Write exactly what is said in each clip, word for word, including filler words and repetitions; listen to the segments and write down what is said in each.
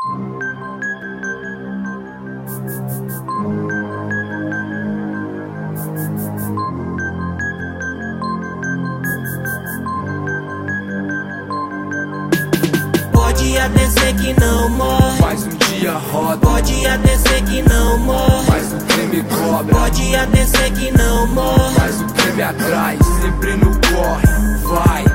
Pode até ser que não morre, mas um dia roda. pode até ser que não morre, mas o crime cobra. pode até ser que não morre, mas o crime atrai, sempre no corre. Vai,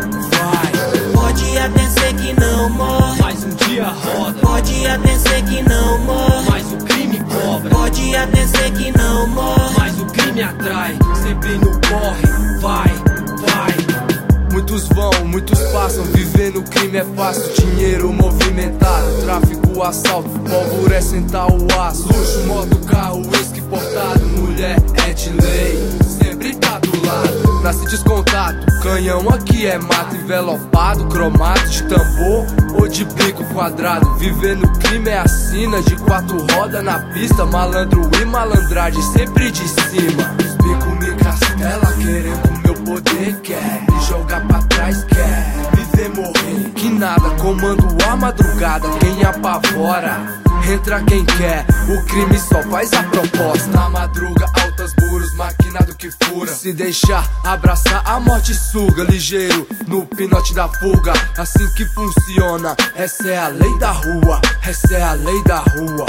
vai. Pode até ser que não morre, mas um dia roda. pode até ser que não morre, mas o crime cobra. pode até ser que não morre, mas o crime atrai, sempre no corre. Vai, vai. Muitos vão, muitos passam, viver no crime é fácil. Dinheiro movimentado, tráfico, assalto, pólvora é sentar o aço. Luxo, moto, carro, uísque importado, mulher é de lei, sempre tá do lado. Nasce descontado, canhão aqui é mato, envelopado, cromado, de tambor ou de bico quadrado. Viver no crime é a sina, de quatro rodas na pista, malandro e malandragem sempre de cima. Os bico me castela, querendo meu poder, quer me jogar pra trás, quer viver, morrer. Que nada, comando a madrugada, quem apavora entra quem quer, o crime só faz a proposta. Na madruga, altas muros, maquinado que fura. Se deixar abraçar, a morte suga. Ligeiro, no pinote da fuga. Assim que funciona, essa é a lei da rua. Essa é a lei da rua.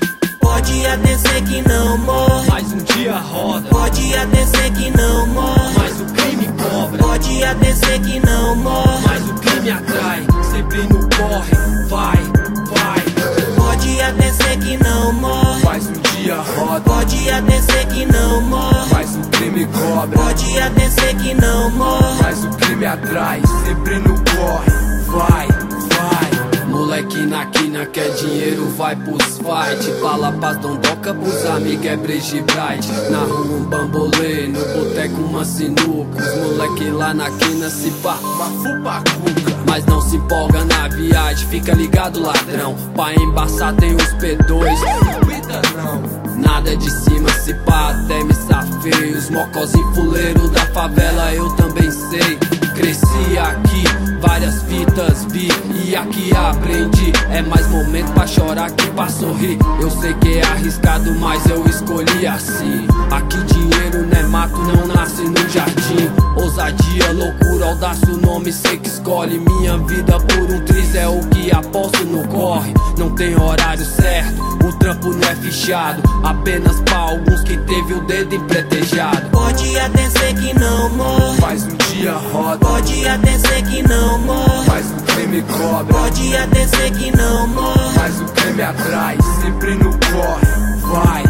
Pode até ser que não morre, mas um dia roda. pode até ser que não morre, mas o crime cobra. pode até ser que não morre, mas o crime atrai, sempre no corre. Vai, vai. Pode até ser que não morre, mas um dia roda. pode até ser que não morre, mas o crime cobra. pode até ser que não morre, mas o crime atrai, sempre no corre. Vai, vai. Moleque na quina quer dinheiro, vai pros fight. Fala pras dondoca, pros amigos é Breji Bright. Na rua um bambolê, no boteco uma sinuca. Os moleque lá na quina se pá, uma fupacuca. mas não se empolga na viagem, fica ligado ladrão. Pra embaçar tem os P dois, cuida não. Nada de cima, se pá, até me safei. Os mocozinhos fuleiros da favela eu também sei. Cresci aqui, várias fitas vi e aqui aprendi. É mais momento pra chorar que pra sorrir. Eu sei que é arriscado, mas eu escolhi assim. Aqui dinheiro não é mato, não nasce no jardim. Ousadia, loucura, audácia, o nome sei que escolhe. Minha vida por um triz é o que aposto no corre. Não tem horário certo, o trampo não é fichado, apenas pra alguns que teve o dedo empretejado. Pode até ser que não morre, mas um dia roda. pode até ser que não morre, mas o crime cobra. pode até ser que não morre, mas o crime atrai, sempre no corre. Vai,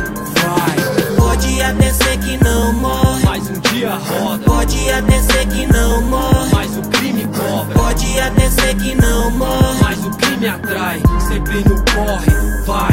vai. Pode até ser que não morre, mas um dia roda. pode até ser que não morre, mas o crime cobra. pode até ser que não morre, mas o crime atrai, sempre no corre. Vai.